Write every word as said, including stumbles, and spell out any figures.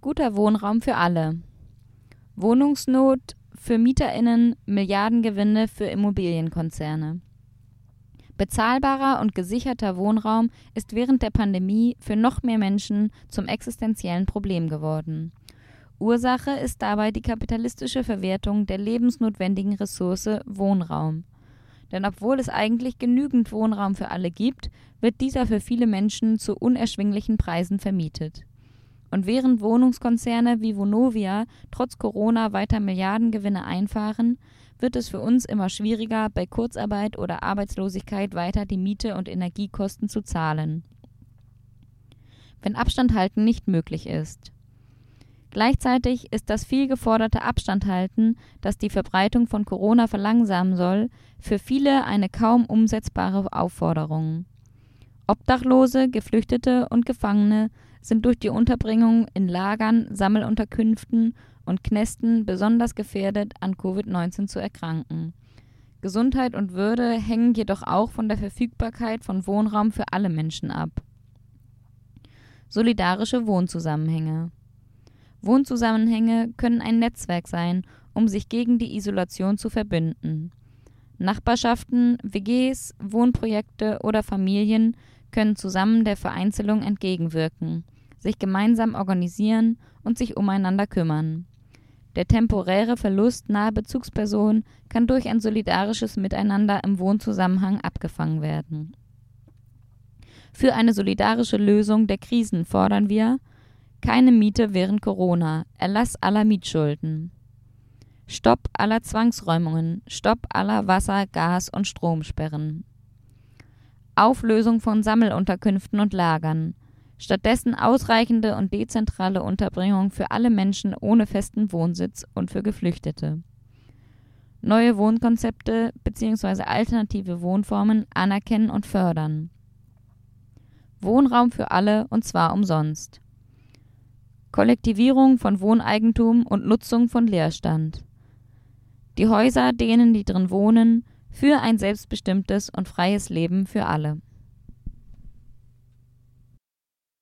Guter Wohnraum für alle. Wohnungsnot für MieterInnen, Milliardengewinne für Immobilienkonzerne. Bezahlbarer und gesicherter Wohnraum ist während der Pandemie für noch mehr Menschen zum existenziellen Problem geworden. Ursache ist dabei die kapitalistische Verwertung der lebensnotwendigen Ressource Wohnraum. Denn obwohl es eigentlich genügend Wohnraum für alle gibt, wird dieser für viele Menschen zu unerschwinglichen Preisen vermietet. Und während Wohnungskonzerne wie Vonovia trotz Corona weiter Milliardengewinne einfahren, wird es für uns immer schwieriger, bei Kurzarbeit oder Arbeitslosigkeit weiter die Miete und Energiekosten zu zahlen. Wenn Abstand halten nicht möglich ist. Gleichzeitig ist das viel geforderte Abstandhalten, das die Verbreitung von Corona verlangsamen soll, für viele eine kaum umsetzbare Aufforderung. Obdachlose, Geflüchtete und Gefangene sind durch die Unterbringung in Lagern, Sammelunterkünften und Knästen besonders gefährdet, an Covid neunzehn zu erkranken. Gesundheit und Würde hängen jedoch auch von der Verfügbarkeit von Wohnraum für alle Menschen ab. Solidarische Wohnzusammenhänge. Wohnzusammenhänge können ein Netzwerk sein, um sich gegen die Isolation zu verbünden. Nachbarschaften, W Gs, Wohnprojekte oder Familien können zusammen der Vereinzelung entgegenwirken, sich gemeinsam organisieren und sich umeinander kümmern. Der temporäre Verlust naher Bezugspersonen kann durch ein solidarisches Miteinander im Wohnzusammenhang abgefangen werden. Für eine solidarische Lösung der Krisen fordern wir: keine Miete während Corona, Erlass aller Mietschulden. Stopp aller Zwangsräumungen, Stopp aller Wasser-, Gas- und Stromsperren. Auflösung von Sammelunterkünften und Lagern. Stattdessen ausreichende und dezentrale Unterbringung für alle Menschen ohne festen Wohnsitz und für Geflüchtete. Neue Wohnkonzepte bzw. alternative Wohnformen anerkennen und fördern. Wohnraum für alle und zwar umsonst. Kollektivierung von Wohneigentum und Nutzung von Leerstand. Die Häuser denen, die drin wohnen, für ein selbstbestimmtes und freies Leben für alle.